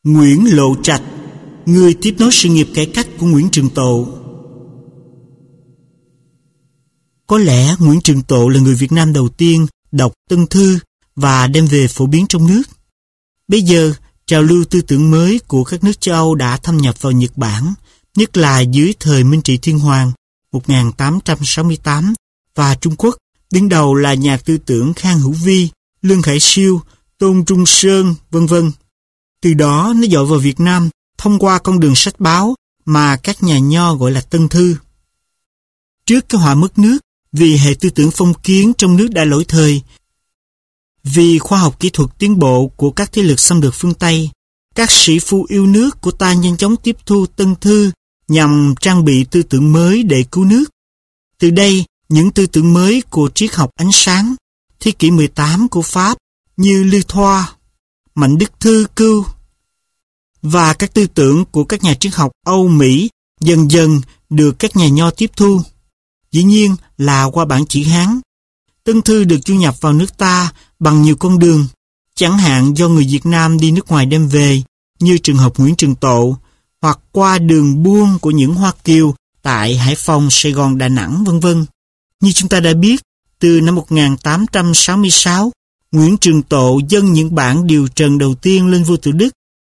Nguyễn Lộ Trạch, người tiếp nối sự nghiệp cải cách của Nguyễn Trường Tộ. Có lẽ Nguyễn Trường Tộ là người Việt Nam đầu tiên đọc Tân Thư và đem về phổ biến trong nước. Bây giờ, trào lưu tư tưởng mới của các nước châu Âu đã thâm nhập vào Nhật Bản, nhất là dưới thời Minh Trị Thiên Hoàng 1868 và Trung Quốc, đứng đầu là nhà tư tưởng Khang Hữu Vi, Lương Khải Siêu, Tôn Trung Sơn, vân vân. Từ đó nó dội vào Việt Nam thông qua con đường sách báo mà các nhà nho gọi là Tân Thư. Trước cái họa mất nước vì hệ tư tưởng phong kiến trong nước đã lỗi thời, vì khoa học kỹ thuật tiến bộ của các thế lực xâm lược phương Tây, các sĩ phu yêu nước của ta nhanh chóng tiếp thu Tân Thư nhằm trang bị tư tưởng mới để cứu nước. Từ đây, những tư tưởng mới của triết học ánh sáng, thế kỷ 18 của Pháp như Lưu Thoa, Mạnh Đức Thư Cưu và các tư tưởng của các nhà triết học Âu Mỹ dần dần được các nhà nho tiếp thu. Dĩ nhiên là qua bản chữ Hán. Tân Thư được du nhập vào nước ta bằng nhiều con đường, chẳng hạn do người Việt Nam đi nước ngoài đem về, như trường hợp Nguyễn Trường Tộ, hoặc qua đường buôn của những Hoa Kiều tại Hải Phòng, Sài Gòn, Đà Nẵng, vân vân. Như chúng ta đã biết, từ năm 1866, Nguyễn Trường Tộ dâng những bản điều trần đầu tiên lên vua Tự Đức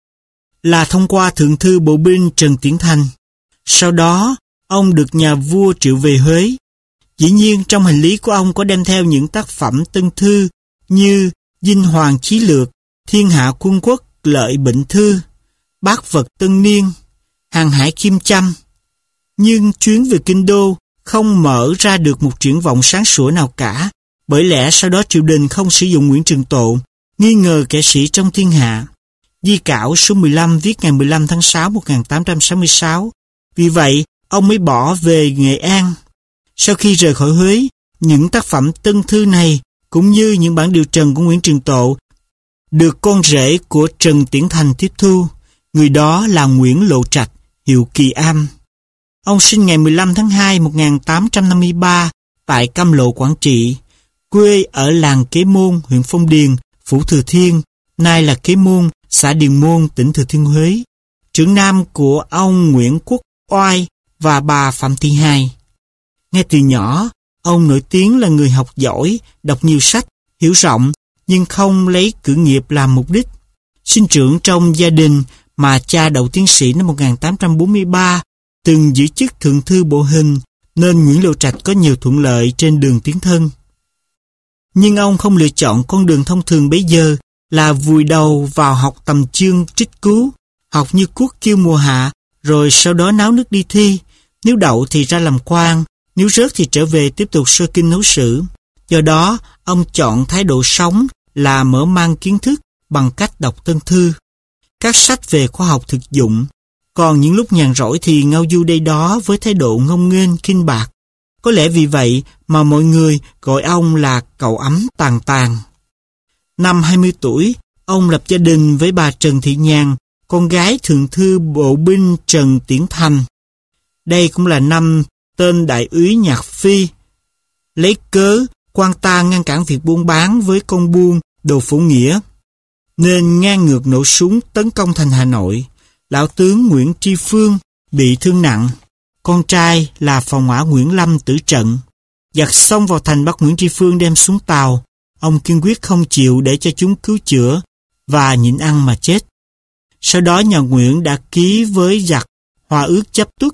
là thông qua thượng thư bộ binh Trần Tiễn Thành. Sau đó, ông được nhà vua triệu về Huế. Dĩ nhiên, trong hành lý của ông có đem theo những tác phẩm Tân Thư như Dinh Hoàng Chí Lược, Thiên Hạ Quân Quốc Lợi Bệnh Thư, Bát Vật Tân Niên, Hàng Hải Kim Châm. Nhưng chuyến về Kinh Đô không mở ra được một triển vọng sáng sủa nào cả, bởi lẽ sau đó triều đình không sử dụng Nguyễn Trường Tộ, nghi ngờ kẻ sĩ trong thiên hạ. Di Cảo số 15 viết ngày 15 tháng 6 1866. Vì vậy, ông mới bỏ về Nghệ An. Sau khi rời khỏi Huế, những tác phẩm Tân Thư này cũng như những bản điều trần của Nguyễn Trường Tộ được con rể của Trần Tiễn Thành tiếp thu. Người đó là Nguyễn Lộ Trạch, hiệu Kỳ Am. Ông sinh ngày 15 tháng 2 1853 tại Cam Lộ, Quảng Trị, quê ở làng Kế Môn, huyện Phong Điền, Phủ Thừa Thiên, nay là Kế Môn, xã Điền Môn, tỉnh Thừa Thiên Huế, trưởng nam của ông Nguyễn Quốc Oai và bà Phạm Thị Hài. Ngay từ nhỏ, ông nổi tiếng là người học giỏi, đọc nhiều sách, hiểu rộng, nhưng không lấy cử nghiệp làm mục đích. Sinh trưởng trong gia đình mà cha đậu tiến sĩ năm 1843, từng giữ chức thượng thư bộ hình, nên Nguyễn Lộ Trạch có nhiều thuận lợi trên đường tiến thân. Nhưng ông không lựa chọn con đường thông thường bấy giờ là vùi đầu vào học tầm chương trích cứu, học như cuốc kêu mùa hạ, rồi sau đó náo nước đi thi. Nếu đậu thì ra làm quan, nếu rớt thì trở về tiếp tục sơ kinh nấu sử. Do đó, ông chọn thái độ sống là mở mang kiến thức bằng cách đọc Tân Thư, các sách về khoa học thực dụng. Còn những lúc nhàn rỗi thì ngao du đây đó với thái độ ngông nghênh khinh bạc. Có lẽ vì vậy mà mọi người gọi ông là cậu ấm tàn tàn. Năm 20 tuổi, ông lập gia đình với bà Trần Thị Nhàn, con gái thượng thư bộ binh Trần Tiễn Thành. Đây cũng là năm tên đại úy Nhạc Phi lấy cớ quan ta ngăn cản việc buôn bán với con buôn Đồ Phổ Nghĩa, nên ngang ngược nổ súng tấn công thành Hà Nội. Lão tướng Nguyễn Tri Phương bị thương nặng, con trai là Phòng Mã Nguyễn Lâm tử trận. Giặc xông vào thành bắt Nguyễn Tri Phương đem xuống tàu. Ông kiên quyết không chịu để cho chúng cứu chữa và nhịn ăn mà chết. Sau đó nhà Nguyễn đã ký với giặc Hòa ước Chấp Tuất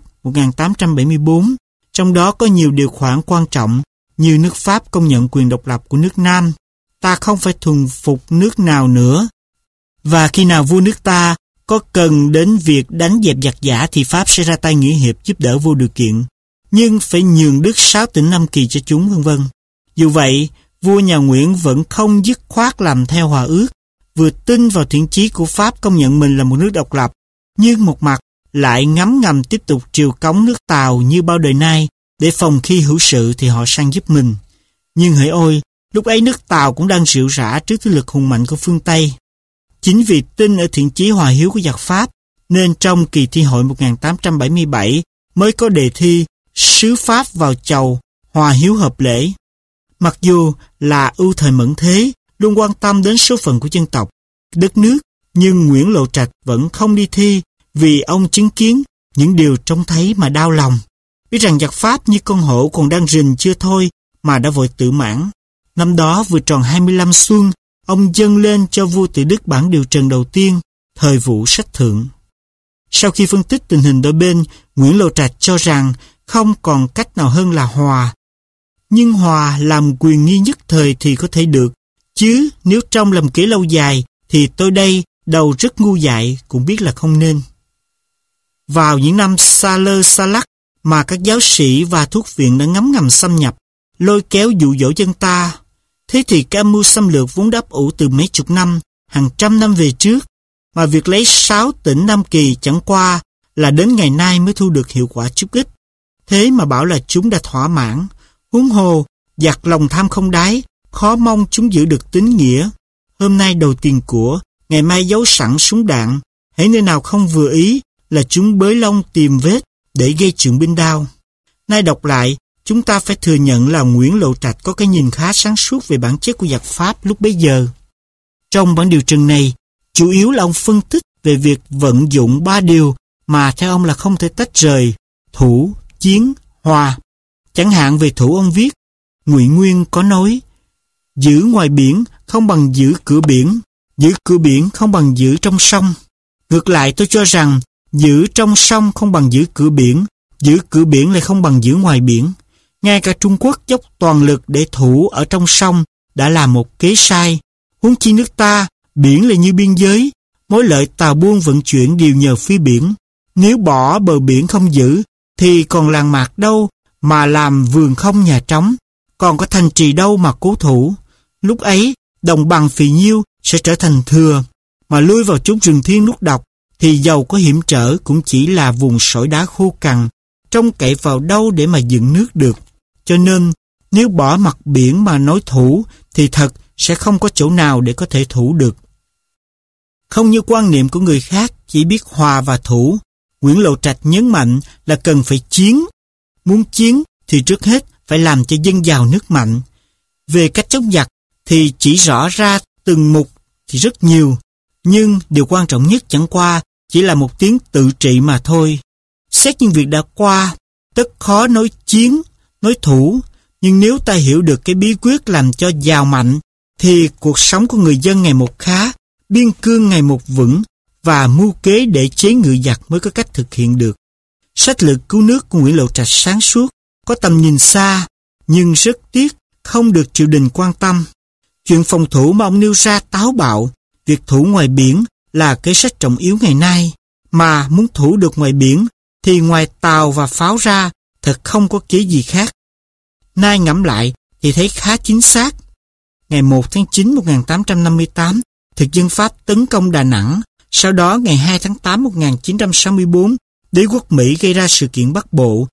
1874, trong đó có nhiều điều khoản quan trọng như nước Pháp công nhận quyền độc lập của nước Nam, ta không phải thuần phục nước nào nữa, và khi nào vua nước ta có cần đến việc đánh dẹp giặc giả thì Pháp sẽ ra tay nghĩa hiệp giúp đỡ vô điều kiện, nhưng phải nhường đất 6 tỉnh Nam Kỳ cho chúng, vân vân. Dù vậy, vua nhà Nguyễn vẫn không dứt khoát làm theo hòa ước, vừa tin vào thiện chí của Pháp công nhận mình là một nước độc lập, nhưng một mặt lại ngấm ngầm tiếp tục triều cống nước Tàu như bao đời nay, để phòng khi hữu sự thì họ sang giúp mình. Nhưng hỡi ôi, lúc ấy nước Tàu cũng đang rệu rã trước thế lực hùng mạnh của phương Tây. Chính vì tin ở thiện chí hòa hiếu của giặc Pháp, nên trong kỳ thi hội 1877 mới có đề thi sứ Pháp vào chầu, hòa hiếu hợp lễ. Mặc dù là ưu thời mẫn thế, luôn quan tâm đến số phận của dân tộc, đất nước, Nhưng Nguyễn Lộ Trạch vẫn không đi thi vì ông chứng kiến những điều trông thấy mà đau lòng. Biết rằng giặc Pháp như con hổ còn đang rình chưa thôi mà đã vội tự mãn. Năm đó vừa tròn 25 xuân, ông dâng lên cho vua Tự Đức bản điều trần đầu tiên, thời vụ sách thượng. Sau khi phân tích tình hình đôi bên, Nguyễn Lộ Trạch cho rằng không còn cách nào hơn là hòa. Nhưng hòa làm quyền nghi nhất thời thì có thể được, chứ nếu trong làm kế lâu dài thì tôi đây, đầu rất ngu dại, cũng biết là không nên. Vào những năm xa lơ xa lắc mà các giáo sĩ và thuốc viện đã ngấm ngầm xâm nhập, lôi kéo dụ dỗ dân ta, thế thì cái âm mưu xâm lược vốn đáp ủ từ mấy chục năm, hàng trăm năm về trước, mà việc lấy 6 tỉnh Nam Kỳ chẳng qua là đến ngày nay mới thu được hiệu quả chút ít. Thế mà bảo là chúng đã thỏa mãn, huống hồ, giặc lòng tham không đáy, khó mong chúng giữ được tín nghĩa. Hôm nay đầu tiền của, ngày mai giấu sẵn súng đạn, hễ nơi nào không vừa ý là chúng bới lông tìm vết để gây chuyện binh đao. Nay đọc lại, chúng ta phải thừa nhận là Nguyễn Lộ Trạch có cái nhìn khá sáng suốt về bản chất của giặc Pháp lúc bấy giờ. Trong bản điều trần này, chủ yếu là ông phân tích về việc vận dụng 3 điều mà theo ông là không thể tách rời: thủ, chiến, hòa. Chẳng hạn về thủ ông viết, Ngụy Nguyên có nói, giữ ngoài biển không bằng giữ cửa biển, giữ cửa biển không bằng giữ trong sông. Ngược lại tôi cho rằng giữ trong sông không bằng giữ cửa biển lại không bằng giữ ngoài biển. Ngay cả Trung Quốc dốc toàn lực để thủ ở trong sông đã là một kế sai. Huống chi nước ta, biển là như biên giới, mối lợi tàu buôn vận chuyển đều nhờ phía biển. Nếu bỏ bờ biển không giữ, thì còn làng mạc đâu mà làm vườn không nhà trống, còn có thành trì đâu mà cố thủ. Lúc ấy, đồng bằng phì nhiêu sẽ trở thành thừa, mà lui vào chốn rừng thiên nước độc, thì dầu có hiểm trở cũng chỉ là vùng sỏi đá khô cằn, trông cậy vào đâu để mà dựng nước được. Cho nên, nếu bỏ mặt biển mà nói thủ, thì thật sẽ không có chỗ nào để có thể thủ được. Không như quan niệm của người khác chỉ biết hòa và thủ, Nguyễn Lộ Trạch nhấn mạnh là cần phải chiến. Muốn chiến thì trước hết phải làm cho dân giàu nước mạnh. Về cách chống giặc thì chỉ rõ ra từng mục thì rất nhiều, nhưng điều quan trọng nhất chẳng qua chỉ là một tiếng tự trị mà thôi. Xét những việc đã qua, tất khó nói chiến, nói thủ, nhưng nếu ta hiểu được cái bí quyết làm cho giàu mạnh, thì cuộc sống của người dân ngày một khá, biên cương ngày một vững, và mưu kế để chế ngự giặc mới có cách thực hiện được. Sách lược cứu nước của Nguyễn Lộ Trạch sáng suốt, có tầm nhìn xa, nhưng rất tiếc không được triều đình quan tâm. Chuyện phòng thủ mà ông nêu ra táo bạo, việc thủ ngoài biển là kế sách trọng yếu ngày nay, mà muốn thủ được ngoài biển thì ngoài tàu và pháo ra thật không có kế gì khác. Nay ngẫm lại thì thấy khá chính xác. Ngày 1 tháng 9 1858, thực dân Pháp tấn công Đà Nẵng. Sau đó ngày 2 tháng 8 1964, đế quốc Mỹ gây ra sự kiện Bắc Bộ.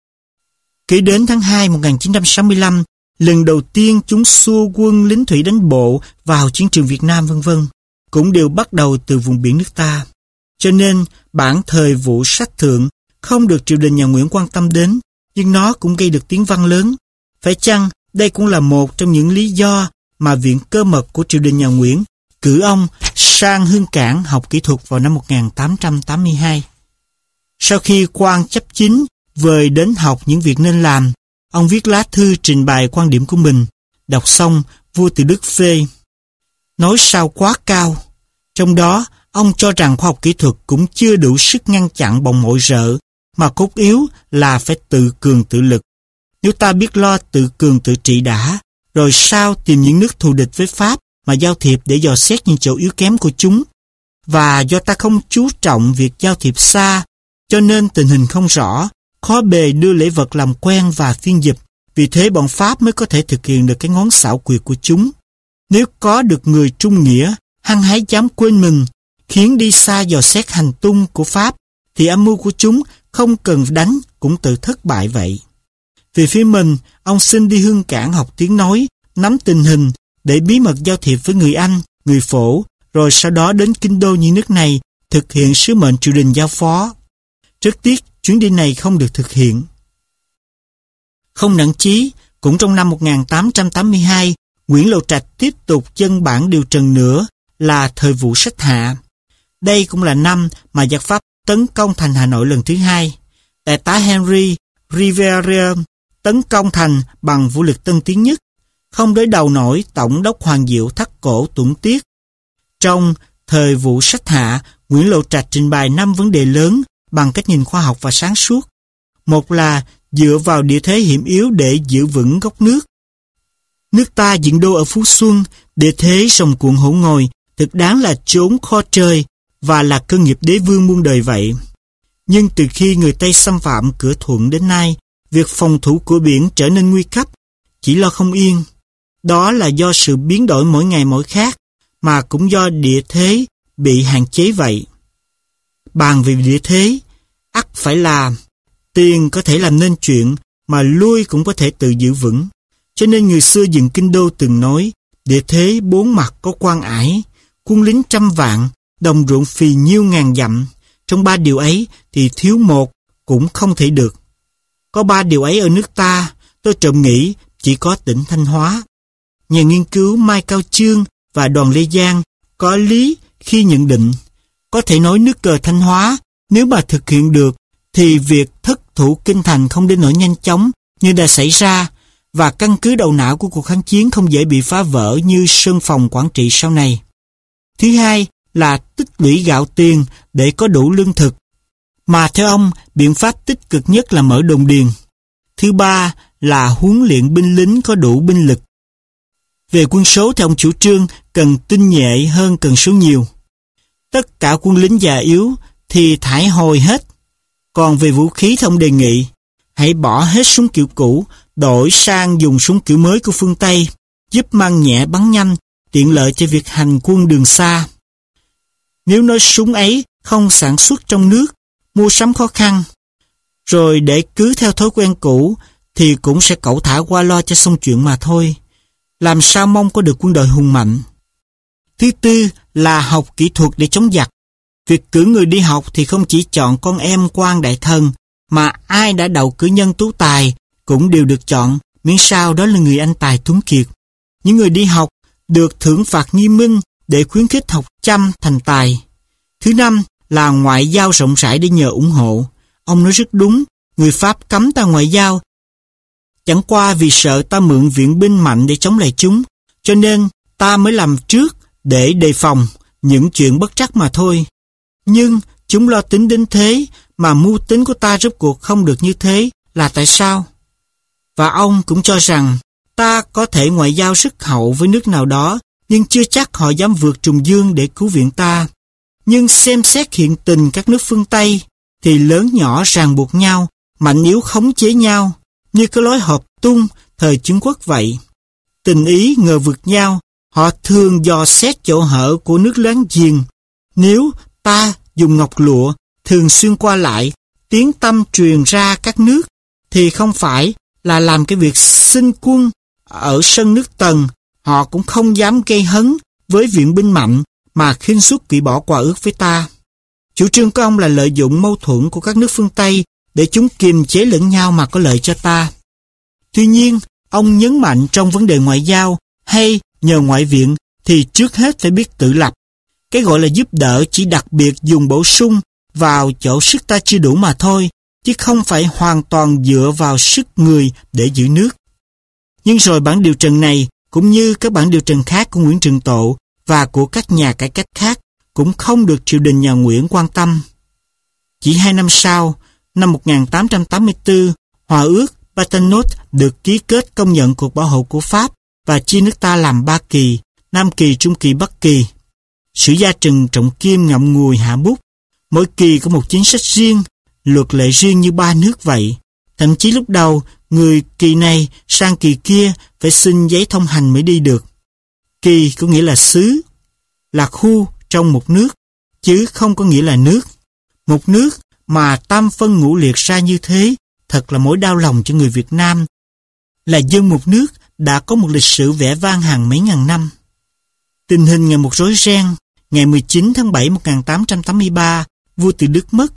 Kế đến tháng 2 1965, lần đầu tiên chúng xua quân lính thủy đánh bộ vào chiến trường Việt Nam v.v. cũng đều bắt đầu từ vùng biển nước ta. Cho nên bản thời vụ sách thượng không được triều đình nhà Nguyễn quan tâm đến, nhưng nó cũng gây được tiếng vang lớn. Phải chăng đây cũng là một trong những lý do mà Viện Cơ mật của triều đình nhà Nguyễn cử ông sang Hương Cảng học kỹ thuật vào năm 1882. Sau khi quan chấp chính vời đến học những việc nên làm, ông viết lá thư trình bày quan điểm của mình. Đọc xong, vua Tự Đức phê. Nói sao quá cao. Trong đó, ông cho rằng khoa học kỹ thuật cũng chưa đủ sức ngăn chặn bọn mọi rợ, mà cốt yếu là phải tự cường tự lực. Nếu ta biết lo tự cường tự trị đã, rồi sao tìm những nước thù địch với Pháp mà giao thiệp để dò xét những chỗ yếu kém của chúng. Và do ta không chú trọng việc giao thiệp xa, cho nên tình hình không rõ, khó bề đưa lễ vật làm quen và phiên dịch. Vì thế bọn Pháp mới có thể thực hiện được cái ngón xảo quyệt của chúng. Nếu có được người trung nghĩa, hăng hái dám quên mình, khiến đi xa dò xét hành tung của Pháp, thì âm mưu của chúng không cần đánh cũng tự thất bại vậy. Về phía mình, ông xin đi Hương Cảng học tiếng nói, nắm tình hình, để bí mật giao thiệp với người Anh, người Phổ, rồi sau đó đến kinh đô những nước này, thực hiện sứ mệnh triều đình giao phó. Rất tiếc, chuyến đi này không được thực hiện. Không nản chí, cũng trong năm 1882, Nguyễn Lộ Trạch tiếp tục dâng bản điều trần nữa là thời vụ sách hạ. Đây cũng là năm mà giặc Pháp tấn công thành Hà Nội lần thứ hai. Đại tá Henry Rivera tấn công thành bằng vũ lực tân tiến nhất, không đối đầu nổi Tổng đốc Hoàng Diệu thắt cổ tuẫn tiết. Trong thời vụ sách hạ, Nguyễn Lộ Trạch trình bày 5 vấn đề lớn bằng cách nhìn khoa học và sáng suốt. Một là dựa vào địa thế hiểm yếu để giữ vững gốc nước. Nước ta dựng đô ở Phú Xuân, địa thế sông cuộn hổ ngồi, thực đáng là chốn kho trời và là cơ nghiệp đế vương muôn đời vậy. Nhưng từ khi người Tây xâm phạm Cửa Thuận đến nay, việc phòng thủ của biển trở nên nguy cấp, chỉ lo không yên. Đó là do sự biến đổi mỗi ngày mỗi khác, mà cũng do địa thế bị hạn chế vậy. Bàn về địa thế, ắt phải là tiền có thể làm nên chuyện, mà lui cũng có thể tự giữ vững. Cho nên người xưa dựng kinh đô từng nói, địa thế bốn mặt có quan ải, quân lính trăm vạn, đồng ruộng phì nhiêu ngàn dặm. Trong 3 điều ấy thì thiếu một cũng không thể được. Có 3 điều ấy ở nước ta, tôi trộm nghĩ chỉ có tỉnh Thanh Hóa. Nhà nghiên cứu Mai Cao Chương và Đoàn Lê Giang có lý khi nhận định, có thể nói nước cờ Thanh Hóa, nếu mà thực hiện được, thì việc thất thủ kinh thành không đến nỗi nhanh chóng như đã xảy ra, và căn cứ đầu não của cuộc kháng chiến không dễ bị phá vỡ như Sơn Phòng Quảng Trị sau này. Thứ hai là tích lũy gạo tiền để có đủ lương thực, mà theo ông, biện pháp tích cực nhất là mở đồn điền. Thứ ba là huấn luyện binh lính có đủ binh lực. Về quân số thì ông chủ trương cần tinh nhuệ hơn cần số nhiều. Tất cả quân lính già yếu thì thải hồi hết. Còn về vũ khí thì ông đề nghị hãy bỏ hết súng kiểu cũ, đổi sang dùng súng kiểu mới của phương Tây, giúp mang nhẹ bắn nhanh, tiện lợi cho việc hành quân đường xa. Nếu nói súng ấy không sản xuất trong nước, mua sắm khó khăn, rồi để cứ theo thói quen cũ, thì cũng sẽ cẩu thả qua lo cho xong chuyện mà thôi. Làm sao mong có được quân đội hùng mạnh. Thứ tư là học kỹ thuật để chống giặc. Việc cử người đi học thì không chỉ chọn con em quan đại thần, mà ai đã đậu cử nhân tú tài cũng đều được chọn, miễn sao đó là người anh tài tuấn kiệt. Những người đi học được thưởng phạt nghiêm minh để khuyến khích học chăm thành tài. Thứ năm là ngoại giao rộng rãi để nhờ ủng hộ. Ông nói rất đúng, người Pháp cấm ta ngoại giao chẳng qua vì sợ ta mượn viện binh mạnh để chống lại chúng, cho nên ta mới làm trước để đề phòng những chuyện bất trắc mà thôi. Nhưng chúng lo tính đến thế, mà mưu tính của ta rốt cuộc không được như thế là tại sao? Và ông cũng cho rằng ta có thể ngoại giao rất hậu với nước nào đó, nhưng chưa chắc họ dám vượt trùng dương để cứu viện ta. Nhưng xem xét hiện tình các nước phương Tây, thì lớn nhỏ ràng buộc nhau, mạnh yếu khống chế nhau, như cái lối hợp tung thời Chiến Quốc vậy. Tình ý ngờ vực nhau, họ thường dò xét chỗ hở của nước láng giềng. Nếu ta dùng ngọc lụa thường xuyên qua lại, tiếng tăm truyền ra các nước, thì không phải là làm cái việc xin quân ở sân nước Tần, họ cũng không dám gây hấn với viện binh mạnh mà khinh suất hủy bỏ hòa ước với ta. Chủ trương của ông là lợi dụng mâu thuẫn của các nước phương Tây để chúng kiềm chế lẫn nhau mà có lợi cho ta. Tuy nhiên, ông nhấn mạnh trong vấn đề ngoại giao hay nhờ ngoại viện thì trước hết phải biết tự lập. Cái gọi là giúp đỡ chỉ đặc biệt dùng bổ sung vào chỗ sức ta chưa đủ mà thôi, chứ không phải hoàn toàn dựa vào sức người để giữ nước. Nhưng rồi bản điều trần này, cũng như các bản điều trần khác của Nguyễn Trừng Tộ và của các nhà cải cách khác, cũng không được triều đình nhà Nguyễn quan tâm. Chỉ 2 năm sau, năm 1884, Hòa ước Paternotte được ký kết công nhận cuộc bảo hộ của Pháp và chia nước ta làm 3 kỳ, Nam kỳ, Trung kỳ, Bắc kỳ. Sử gia Trần Trọng Kim ngậm ngùi hạ bút. Mỗi kỳ có một chính sách riêng, luật lệ riêng như 3 nước vậy. Thậm chí lúc đầu, người kỳ này sang kỳ kia phải xin giấy thông hành mới đi được. Kỳ có nghĩa là xứ, là khu trong một nước, chứ không có nghĩa là nước. Một nước mà tam phân ngũ liệt ra như thế, thật là mối đau lòng cho người Việt Nam. Là dân một nước đã có một lịch sử vẻ vang hàng mấy ngàn năm. Tình hình ngày một rối ren. Ngày 19 tháng 7 1883, vua Từ Đức mất.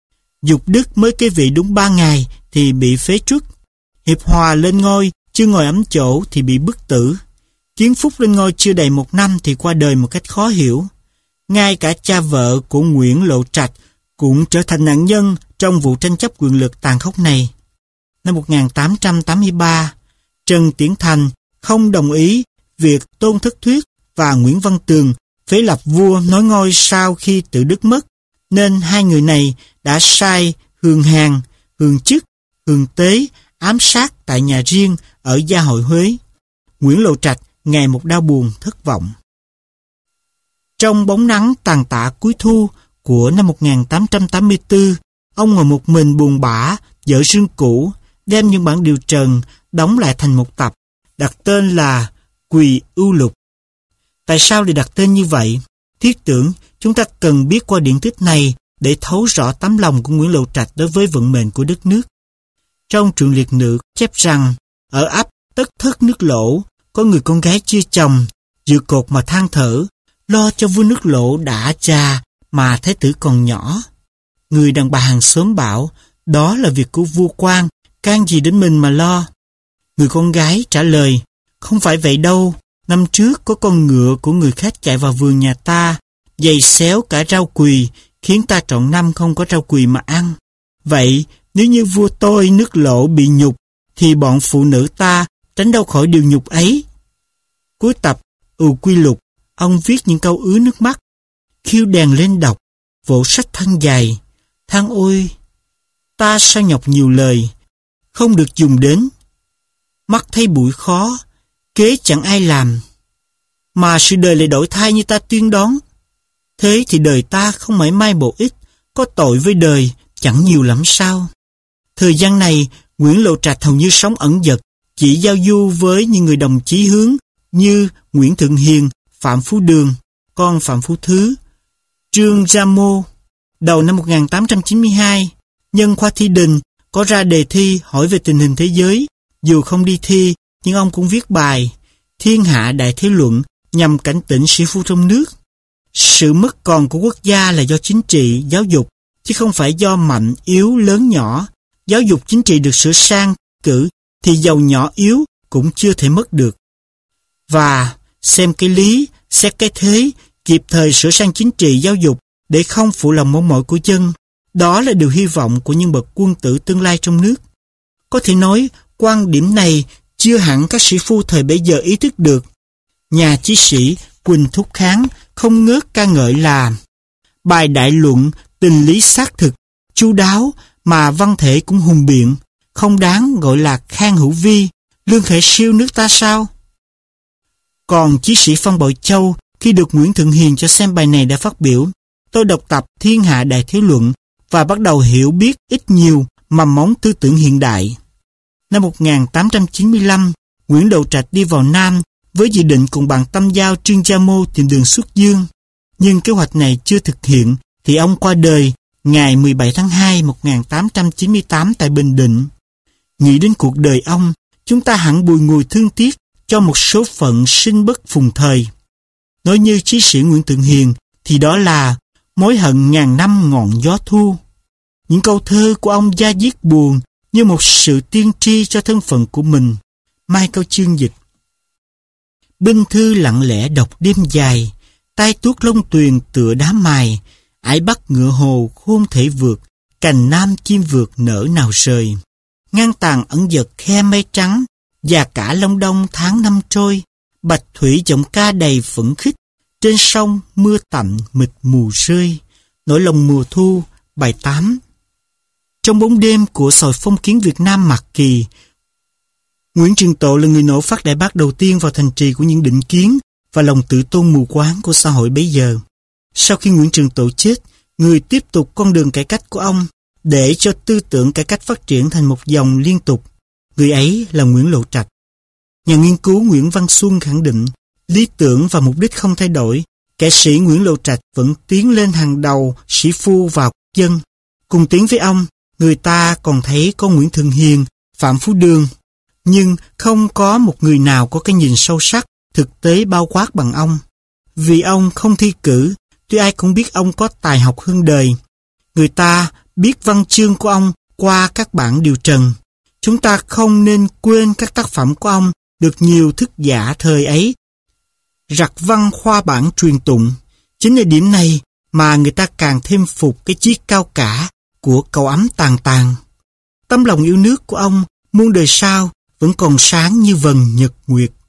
Dục Đức mới kế vị đúng 3 ngày thì bị phế truất. Hiệp Hòa lên ngôi, chưa ngồi ấm chỗ thì bị bức tử. Kiến Phúc lên ngôi chưa đầy 1 năm thì qua đời một cách khó hiểu. ngay cả cha vợ của Nguyễn Lộ Trạch cũng trở thành nạn nhân trong vụ tranh chấp quyền lực tàn khốc này. Năm 1883, Trần Tiễn Thành không đồng ý việc Tôn Thất Thuyết và Nguyễn Văn Tường phế lập vua nối ngôi sau khi Tự Đức mất, nên hai người này đã sai Hường Hàn, Hường Chức, Hường Tế ám sát tại nhà riêng ở Gia Hội Huế. Nguyễn Lộ Trạch ngày một đau buồn thất vọng. Trong bóng nắng tàn tạ cuối thu của năm 1884, ông ngồi một mình buồn bã, dở rương cũ, đem những bản điều trần đóng lại thành một tập, đặt tên là Quỳ Ưu Lục. Tại sao lại đặt tên như vậy? Thiết tưởng chúng ta cần biết qua điển tích này để thấu rõ tấm lòng của Nguyễn Lộ Trạch đối với vận mệnh của đất nước. Trong truyện Liệt Nữ chép rằng, ở ấp Tất Thất nước Lỗ, có người con gái chưa chồng, dựa cột mà than thở, lo cho vua nước Lỗ đã già mà thái tử còn nhỏ. Người đàn bà hàng xóm bảo, đó là việc của vua quan, can gì đến mình mà lo. Người con gái trả lời, không phải vậy đâu, năm trước có con ngựa của người khác chạy vào vườn nhà ta, giày xéo cả rau quỳ, khiến ta trọn năm không có rau quỳ mà ăn. Vậy, nếu như vua tôi nước Lỗ bị nhục, thì bọn phụ nữ ta tránh đâu khỏi điều nhục ấy. Cuối tập Quy Lục, ông viết những câu ứa nước mắt, khiêu đèn lên đọc, vỗ sách than dài, than ôi, ta sao nhọc nhiều lời, không được dùng đến. Mắt thấy bụi khó, kế chẳng ai làm, mà sự đời lại đổi thay như ta tuyên đoán. Thế thì đời ta không mảy may bổ ích, có tội với đời, chẳng nhiều lắm sao. Thời gian này, Nguyễn Lộ Trạch hầu như sống ẩn dật, chỉ giao du với những người đồng chí hướng như Nguyễn Thượng Hiền, Phạm Phú Đường, con Phạm Phú Thứ, Trương Gia Mô. Đầu năm 1892, nhân khoa thi đình có ra đề thi hỏi về tình hình thế giới. Dù không đi thi, nhưng ông cũng viết bài Thiên Hạ Đại Thế Luận nhằm cảnh tỉnh sĩ phu trong nước. Sự mất còn của quốc gia là do chính trị, giáo dục, chứ không phải do mạnh, yếu, lớn, nhỏ. Giáo dục chính trị được sửa sang, cử, thì giàu nhỏ yếu cũng chưa thể mất được. Và xem cái lý, xét cái thế, kịp thời sửa sang chính trị giáo dục để không phụ lòng mong mỏi của dân. Đó là điều hy vọng của những bậc quân tử tương lai trong nước. Có thể nói, quan điểm này chưa hẳn các sĩ phu thời bấy giờ ý thức được. Nhà chí sĩ Quỳnh Thúc Kháng không ngớt ca ngợi là bài đại luận tình lý xác thực, chu đáo mà văn thể cũng hùng biện, không đáng gọi là Khang Hữu Vi, Lương Khải Siêu nước ta sao? Còn chí sĩ Phan Bội Châu khi được Nguyễn Thượng Hiền cho xem bài này đã phát biểu, tôi đọc tập Thiên Hạ Đại Thế Luận và bắt đầu hiểu biết ít nhiều mầm móng tư tưởng hiện đại. Năm 1895, Nguyễn Lộ Trạch đi vào Nam với dự định cùng bạn tâm giao Trương Gia Mô tìm đường xuất dương. Nhưng kế hoạch này chưa thực hiện thì ông qua đời ngày 17 tháng 2 1898 tại Bình Định. Nghĩ đến cuộc đời ông, chúng ta hẳn bùi ngùi thương tiếc cho một số phận sinh bất phùng thời. Nói như chí sĩ Nguyễn Thượng Hiền thì đó là mối hận ngàn năm ngọn gió thu. Những câu thơ của ông da diết buồn như một sự tiên tri cho thân phận của mình. Mai Cao Chương dịch. Binh thư lặng lẽ đọc đêm dài, tai tuốt lông tuyền tựa đá mài, ải bắc ngựa hồ khôn thể vượt, cành nam chim vượt nở nào rời. Ngang tàn ẩn dật khe mây trắng, và cả Long Đông tháng năm trôi, bạch thủy giọng ca đầy phấn khích, trên sông mưa tạnh mịt mù rơi, nỗi lòng mùa thu. Bài 8. Trong bóng đêm của sòi phong kiến Việt Nam Mạc Kỳ, Nguyễn Trường Tộ là người nổ phát đại bác đầu tiên vào thành trì của những định kiến và lòng tự tôn mù quáng của xã hội bấy giờ. Sau khi Nguyễn Trường Tộ chết, người tiếp tục con đường cải cách của ông để cho tư tưởng cải cách phát triển thành một dòng liên tục. Người ấy là Nguyễn Lộ Trạch. Nhà nghiên cứu Nguyễn Văn Xuân khẳng định lý tưởng và mục đích không thay đổi, kẻ sĩ Nguyễn Lộ Trạch vẫn tiến lên hàng đầu sĩ phu và quốc dân. Cùng tiến với ông, người ta còn thấy có Nguyễn Thượng Hiền, Phạm Phú Đường, nhưng không có một người nào có cái nhìn sâu sắc, thực tế bao quát bằng ông. Vì ông không thi cử, tuy ai cũng biết ông có tài học hơn đời. Người ta biết văn chương của ông qua các bản điều trần. Chúng ta không nên quên các tác phẩm của ông được nhiều thức giả thời ấy rặt văn khoa bản truyền tụng. Chính ở điểm này mà người ta càng thêm phục cái chí cao cả của cậu ấm Tàn Tàn. Tấm lòng yêu nước của ông muôn đời sau vẫn còn sáng như vầng nhật nguyệt.